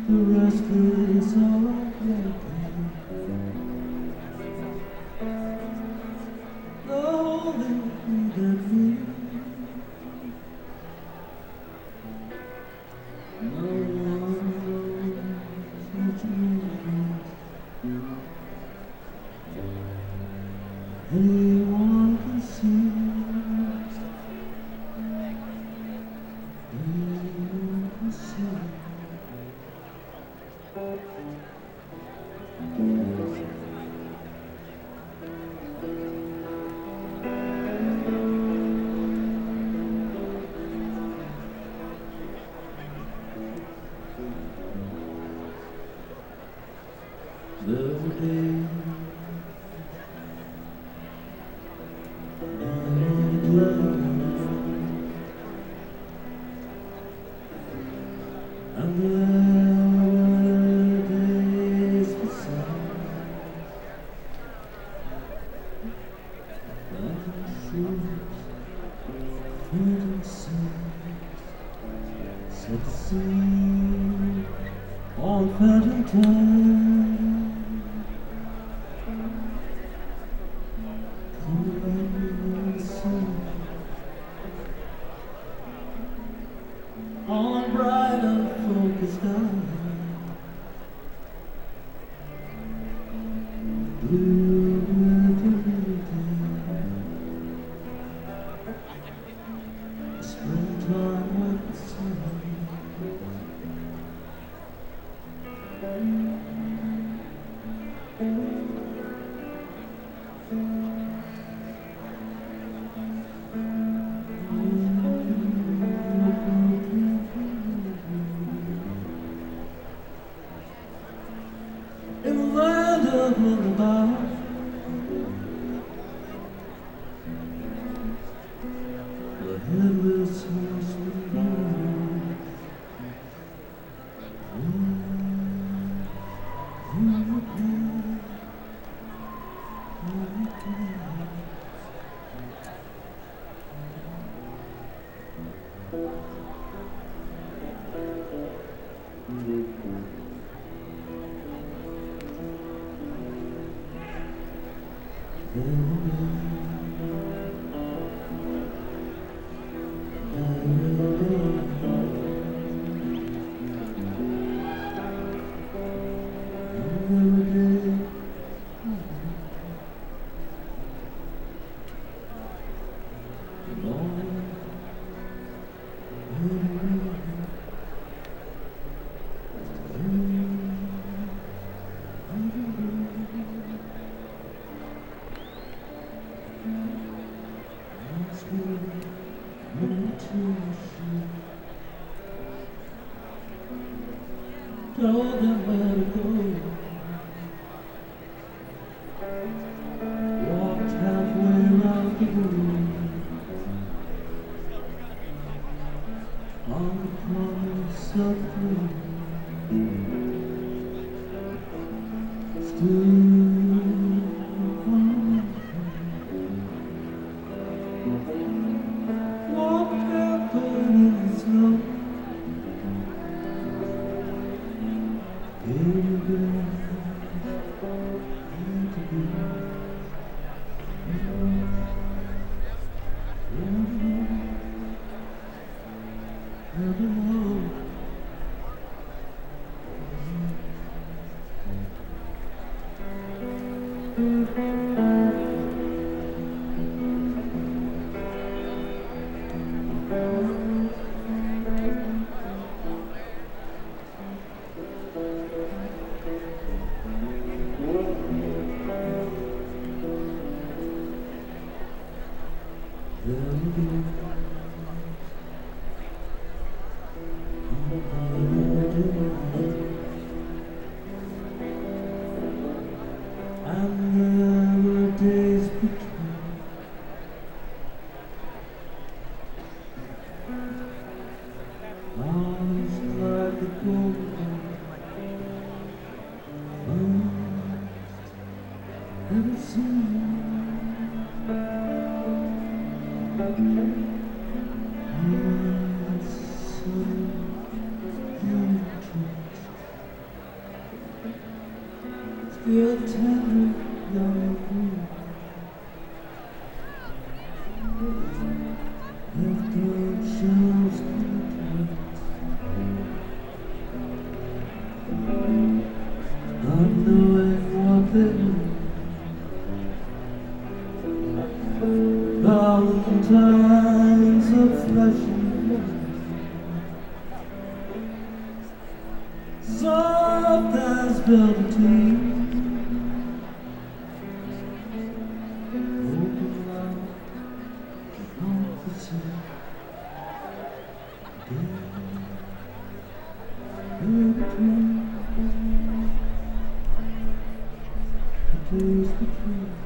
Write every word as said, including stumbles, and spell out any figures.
The rest is already. The holy that we no one knows what you mean. Anyone can see. Anyone can see. The day and the days beside nothing seems fading sighs set to see on phantom time. On bright unfocused eye, blue with the springtime with the sun. In the land of lullaby, the headless horseman rides. Oh, you can, oh, you can. Told them where to go. Walked halfway around the room on the promise of the stood on walked halfway in the snow. And your tender young breeze. Left on shelves not knowing what they mean. Valentines of flesh and blood, soft as velveteen, open out on the sea. In between, the days between.